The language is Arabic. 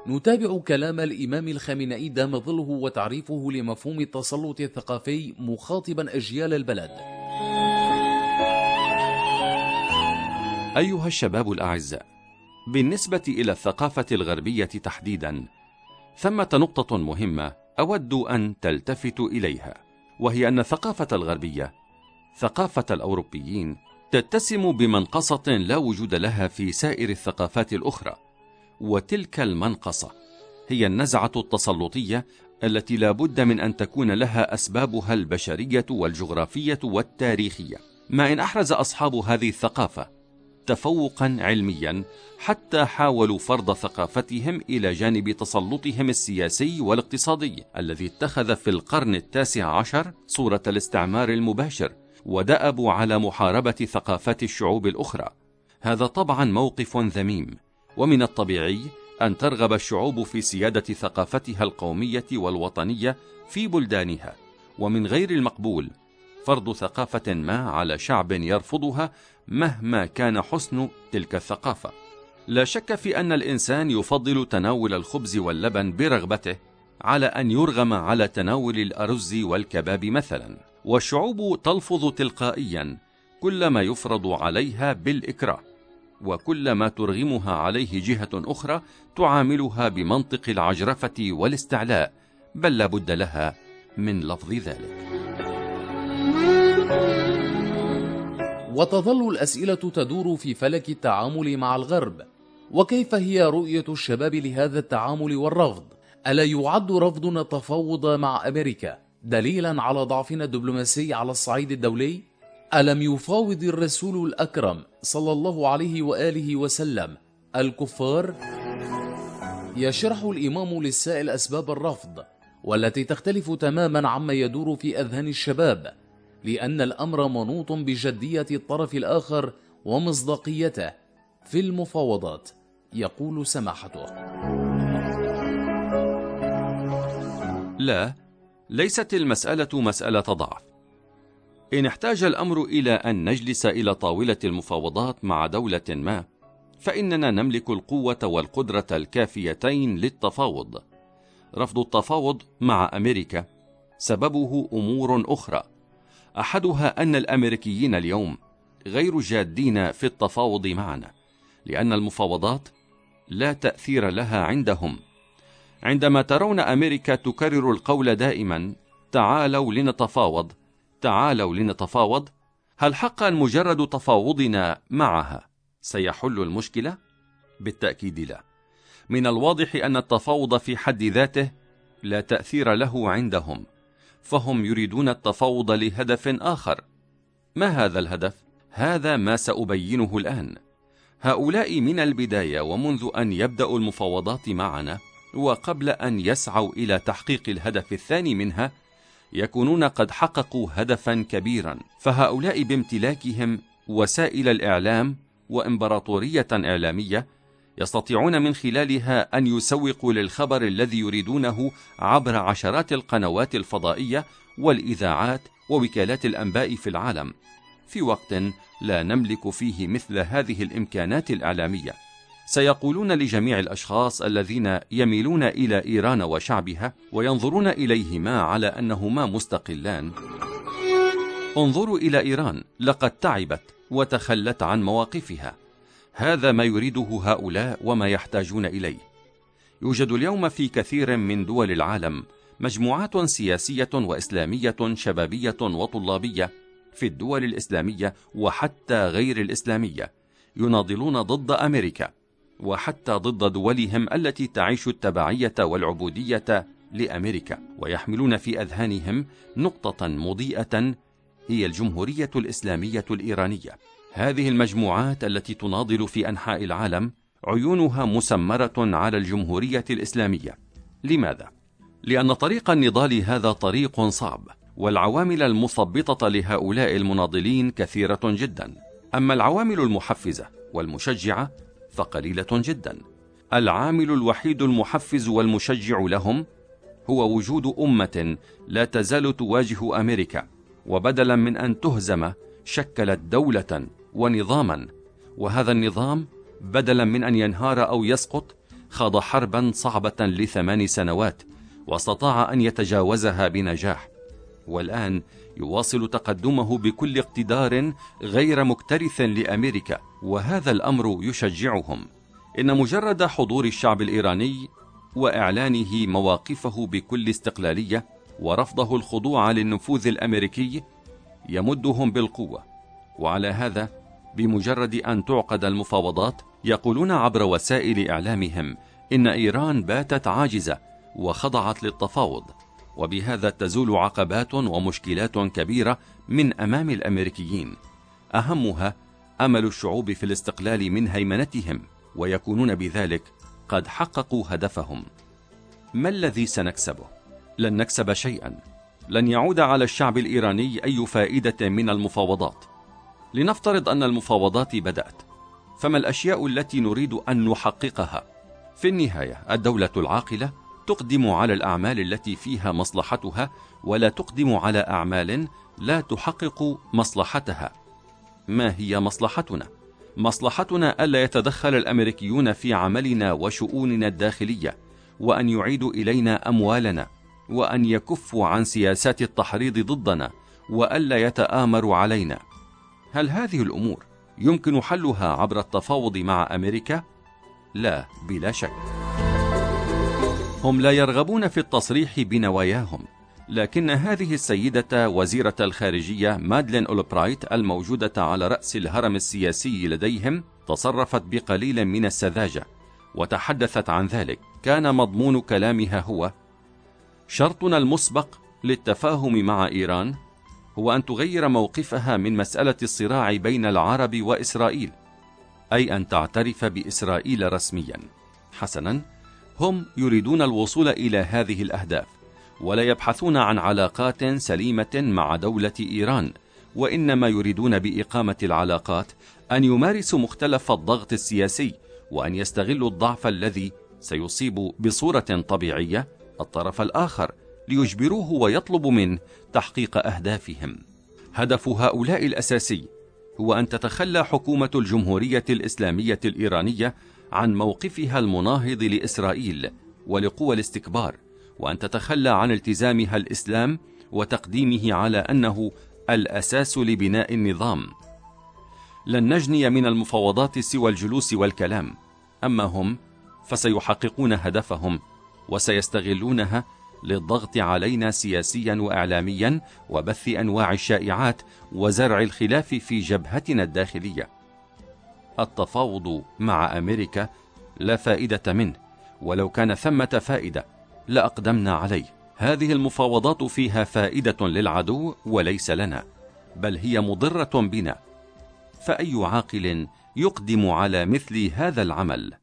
نتابع كلام الإمام الخامنئي دام ظله وتعريفه لمفهوم التسلط الثقافي مخاطبا أجيال البلد. أيها الشباب الأعزاء، بالنسبة إلى الثقافة الغربية تحديدا، ثمة نقطة مهمة أود أن تلتفتوا إليها، وهي أن الثقافة الغربية، ثقافة الأوروبيين، تتسم بمنقصة لا وجود لها في سائر الثقافات الأخرى، وتلك المنقصة هي النزعة التسلطية التي لا بد من أن تكون لها أسبابها البشرية والجغرافية والتاريخية. ما إن أحرز أصحاب هذه الثقافة تفوقا علميا حتى حاولوا فرض ثقافتهم إلى جانب تسلطهم السياسي والاقتصادي الذي اتخذ في القرن التاسع عشر صورة الاستعمار المباشر، ودأبوا على محاربة ثقافات الشعوب الأخرى. هذا طبعا موقف ذميم، ومن الطبيعي أن ترغب الشعوب في سيادة ثقافتها القومية والوطنية في بلدانها، ومن غير المقبول فرض ثقافة ما على شعب يرفضها مهما كان حسن تلك الثقافة. لا شك في أن الإنسان يفضل تناول الخبز واللبن برغبته على أن يرغم على تناول الأرز والكباب مثلا، والشعوب تلفظ تلقائيا كل ما يفرض عليها بالإكراه، وكل ما ترغمها عليه جهة أخرى تعاملها بمنطق العجرفة والاستعلاء، بل لا بد لها من لفظ ذلك. وتظل الأسئلة تدور في فلك التعامل مع الغرب، وكيف هي رؤية الشباب لهذا التعامل والرفض؟ ألا يعد رفضنا التفاوض مع أمريكا دليلا على ضعفنا الدبلوماسي على الصعيد الدولي؟ ألم يفاوض الرسول الأكرم صلى الله عليه وآله وسلم الكفار؟ يشرح الإمام للسائل أسباب الرفض، والتي تختلف تماما عما يدور في أذهان الشباب، لأن الأمر منوط بجدية الطرف الآخر ومصداقيته في المفاوضات. يقول سماحته: لا، ليست المسألة مسألة ضعف. إن احتاج الأمر إلى أن نجلس إلى طاولة المفاوضات مع دولة ما، فإننا نملك القوة والقدرة الكافيتين للتفاوض. رفض التفاوض مع أمريكا سببه أمور أخرى، أحدها أن الأمريكيين اليوم غير جادين في التفاوض معنا، لأن المفاوضات لا تأثير لها عندهم. عندما ترون أمريكا تكرر القول دائما تعالوا لنتفاوض تعالوا لنتفاوض، هل حقا مجرد تفاوضنا معها سيحل المشكلة؟ بالتأكيد لا. من الواضح أن التفاوض في حد ذاته لا تأثير له عندهم، فهم يريدون التفاوض لهدف آخر. ما هذا الهدف؟ هذا ما سأبينه الآن. هؤلاء من البداية ومنذ أن يبدأ المفاوضات معنا، وقبل أن يسعوا إلى تحقيق الهدف الثاني منها، يكونون قد حققوا هدفا كبيرا. فهؤلاء بامتلاكهم وسائل الإعلام وإمبراطورية إعلامية يستطيعون من خلالها أن يسوقوا للخبر الذي يريدونه عبر عشرات القنوات الفضائية والإذاعات ووكالات الأنباء في العالم، في وقت لا نملك فيه مثل هذه الإمكانات الإعلامية. سيقولون لجميع الأشخاص الذين يميلون إلى إيران وشعبها وينظرون إليهما على أنهما مستقلان: انظروا إلى إيران، لقد تعبت وتخلت عن مواقفها. هذا ما يريده هؤلاء وما يحتاجون إليه. يوجد اليوم في كثير من دول العالم مجموعات سياسية وإسلامية شبابية وطلابية في الدول الإسلامية وحتى غير الإسلامية يناضلون ضد أمريكا، وحتى ضد دولهم التي تعيش التبعية والعبودية لأمريكا، ويحملون في أذهانهم نقطة مضيئة هي الجمهورية الإسلامية الإيرانية. هذه المجموعات التي تناضل في أنحاء العالم عيونها مسمرة على الجمهورية الإسلامية. لماذا؟ لأن طريق النضال هذا طريق صعب، والعوامل المثبطة لهؤلاء المناضلين كثيرة جدا. أما العوامل المحفزة والمشجعة فقليلة جدا. العامل الوحيد المحفز والمشجع لهم هو وجود أمة لا تزال تواجه أمريكا، وبدلا من أن تهزم شكلت دولة ونظاما، وهذا النظام بدلا من أن ينهار أو يسقط خاض حربا صعبة ل8 سنوات واستطاع أن يتجاوزها بنجاح، والآن يواصل تقدمه بكل اقتدار غير مكترث لأمريكا، وهذا الأمر يشجعهم. إن مجرد حضور الشعب الإيراني وإعلانه مواقفه بكل استقلالية ورفضه الخضوع للنفوذ الأمريكي يمدهم بالقوة. وعلى هذا، بمجرد أن تعقد المفاوضات يقولون عبر وسائل إعلامهم إن إيران باتت عاجزة وخضعت للتفاوض، وبهذا تزول عقبات ومشكلات كبيرة من أمام الأمريكيين، أهمها أمل الشعوب في الاستقلال من هيمنتهم، ويكونون بذلك قد حققوا هدفهم. ما الذي سنكسبه؟ لن نكسب شيئا، لن يعود على الشعب الإيراني أي فائدة من المفاوضات. لنفترض أن المفاوضات بدأت، فما الأشياء التي نريد أن نحققها؟ في النهاية الدولة العاقلة تقدم على الأعمال التي فيها مصلحتها، ولا تقدم على أعمال لا تحقق مصلحتها. ما هي مصلحتنا؟ مصلحتنا ألا يتدخل الأمريكيون في عملنا وشؤوننا الداخلية، وأن يعيدوا إلينا أموالنا، وأن يكفوا عن سياسات التحريض ضدنا، وألا يتآمروا علينا. هل هذه الأمور يمكن حلها عبر التفاوض مع أمريكا؟ لا، بلا شك. هم لا يرغبون في التصريح بنواياهم، لكن هذه السيدة وزيرة الخارجية مادلين أولبرايت الموجودة على رأس الهرم السياسي لديهم تصرفت بقليل من السذاجة وتحدثت عن ذلك. كان مضمون كلامها هو: شرطنا المسبق للتفاهم مع إيران هو أن تغير موقفها من مسألة الصراع بين العرب وإسرائيل، أي أن تعترف بإسرائيل رسميا. حسنا، هم يريدون الوصول إلى هذه الأهداف، ولا يبحثون عن علاقات سليمة مع دولة إيران، وإنما يريدون بإقامة العلاقات أن يمارسوا مختلف الضغط السياسي، وأن يستغلوا الضعف الذي سيصيب بصورة طبيعية الطرف الآخر ليجبروه ويطلب منه تحقيق أهدافهم. هدف هؤلاء الأساسي هو أن تتخلى حكومة الجمهورية الإسلامية الإيرانية عن موقفها المناهض لإسرائيل ولقوى الاستكبار، وأن تتخلى عن التزامها الإسلام وتقديمه على أنه الأساس لبناء النظام. لن نجني من المفاوضات سوى الجلوس والكلام، أما هم فسيحققون هدفهم وسيستغلونها للضغط علينا سياسيا وإعلاميا، وبث أنواع الشائعات وزرع الخلاف في جبهتنا الداخلية. التفاوض مع أمريكا لا فائدة منه، ولو كان ثمة فائدة لأقدمنا عليه. هذه المفاوضات فيها فائدة للعدو وليس لنا، بل هي مضرة بنا، فأي عاقل يقدم على مثل هذا العمل؟